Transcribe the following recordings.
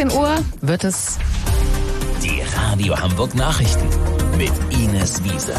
16 Uhr wird es die Radio Hamburg Nachrichten mit Ines Wiese.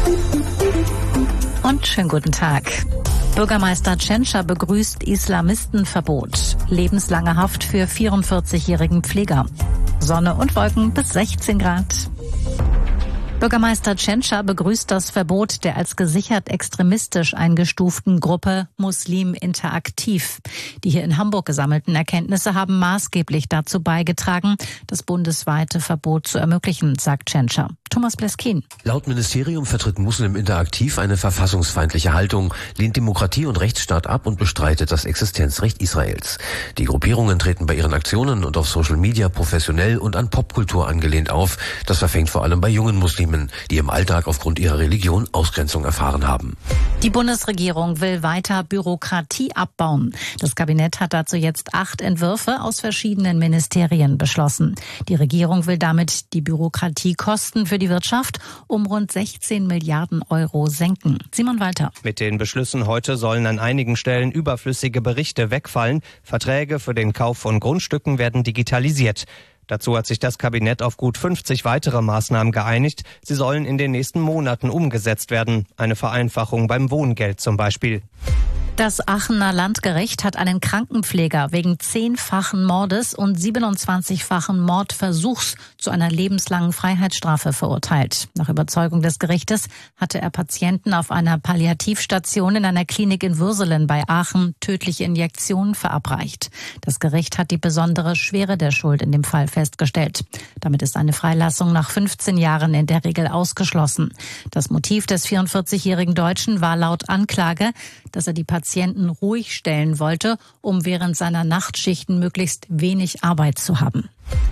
Und schönen guten Tag. Bürgermeister Tschentscher begrüßt Islamistenverbot. Lebenslange Haft für 44-jährigen Pfleger. Sonne und Wolken bis 16 Grad. Bürgermeister Tschentscher begrüßt das Verbot der als gesichert extremistisch eingestuften Gruppe Muslim Interaktiv. Die hier in Hamburg gesammelten Erkenntnisse haben maßgeblich dazu beigetragen, das bundesweite Verbot zu ermöglichen, sagt Tschentscher. Thomas Bleskin. Laut Ministerium vertritt Muslim Interaktiv eine verfassungsfeindliche Haltung, lehnt Demokratie und Rechtsstaat ab und bestreitet das Existenzrecht Israels. Die Gruppierungen treten bei ihren Aktionen und auf Social Media professionell und an Popkultur angelehnt auf. Das verfängt vor allem bei jungen Muslimen, die im Alltag aufgrund ihrer Religion Ausgrenzung erfahren haben. Die Bundesregierung will weiter Bürokratie abbauen. Das Kabinett hat dazu jetzt 8 Entwürfe aus verschiedenen Ministerien beschlossen. Die Regierung will damit die Bürokratiekosten für die Wirtschaft um rund 16 Milliarden Euro senken. Simon Walter. Mit den Beschlüssen heute sollen an einigen Stellen überflüssige Berichte wegfallen. Verträge für den Kauf von Grundstücken werden digitalisiert. Dazu hat sich das Kabinett auf gut 50 weitere Maßnahmen geeinigt. Sie sollen in den nächsten Monaten umgesetzt werden. Eine Vereinfachung beim Wohngeld zum Beispiel. Das Aachener Landgericht hat einen Krankenpfleger wegen 10-fachen Mordes und 27-fachen Mordversuchs zu einer lebenslangen Freiheitsstrafe verurteilt. Nach Überzeugung des Gerichtes hatte er Patienten auf einer Palliativstation in einer Klinik in Würselen bei Aachen tödliche Injektionen verabreicht. Das Gericht hat die besondere Schwere der Schuld in dem Fall festgestellt. Damit ist eine Freilassung nach 15 Jahren in der Regel ausgeschlossen. Das Motiv des 44-jährigen Deutschen war laut Anklage, dass er die Patienten ruhig stellen wollte, um während seiner Nachtschichten möglichst wenig Arbeit zu haben.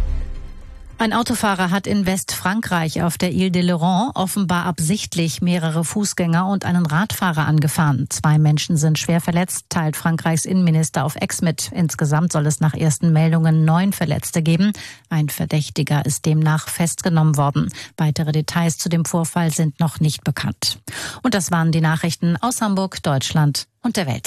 Ein Autofahrer hat in Westfrankreich auf der Ile de Léron offenbar absichtlich mehrere Fußgänger und einen Radfahrer angefahren. 2 Menschen sind schwer verletzt, teilt Frankreichs Innenminister auf X mit. Insgesamt soll es nach ersten Meldungen 9 Verletzte geben. Ein Verdächtiger ist demnach festgenommen worden. Weitere Details zu dem Vorfall sind noch nicht bekannt. Und das waren die Nachrichten aus Hamburg, Deutschland und der Welt.